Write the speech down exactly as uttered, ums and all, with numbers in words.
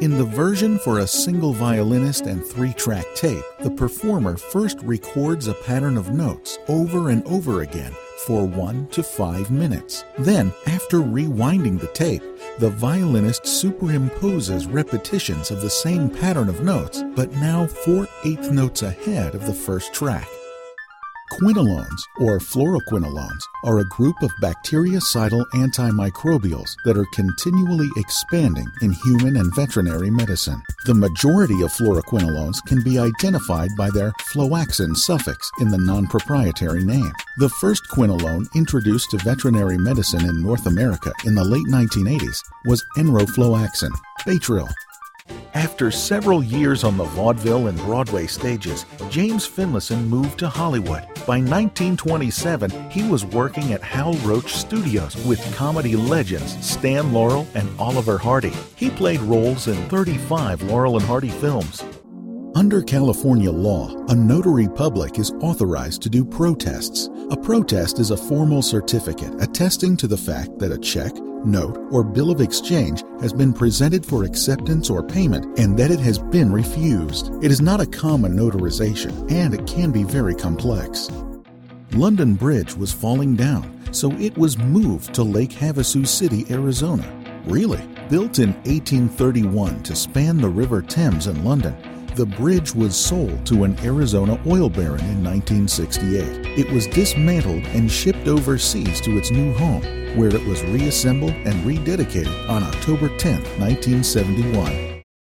In the version for a single violinist and three-track tape, the performer first records a pattern of notes over and over again for one to five minutes. Then, after rewinding the tape, the violinist superimposes repetitions of the same pattern of notes, but now four-eighths notes ahead of the first track. Quinolones, or fluoroquinolones, are a group of bactericidal antimicrobials that are continually expanding in human and veterinary medicine. The majority of fluoroquinolones can be identified by their fluoxin suffix in the non-proprietary name. The first quinolone introduced to veterinary medicine in North America in the late nineteen eighties was enrofloxacin, Baytril. After several years on the vaudeville and Broadway stages, James Finlayson moved to Hollywood. By nineteen twenty-seven, he was working at Hal Roach Studios with comedy legends Stan Laurel and Oliver Hardy. He played roles in thirty-five Laurel and Hardy films. Under California law, a notary public is authorized to do protests. A protest is a formal certificate attesting to the fact that a check, note, or bill of exchange has been presented for acceptance or payment and that it has been refused. It is not a common notarization, and it can be very complex. London Bridge was falling down, so it was moved to Lake Havasu City, Arizona. Really? Built in eighteen thirty-one to span the River Thames in London, the bridge was sold to an Arizona oil baron in nineteen sixty-eight. It was dismantled and shipped overseas to its new home, where it was reassembled and rededicated on October tenth, nineteen seventy-one.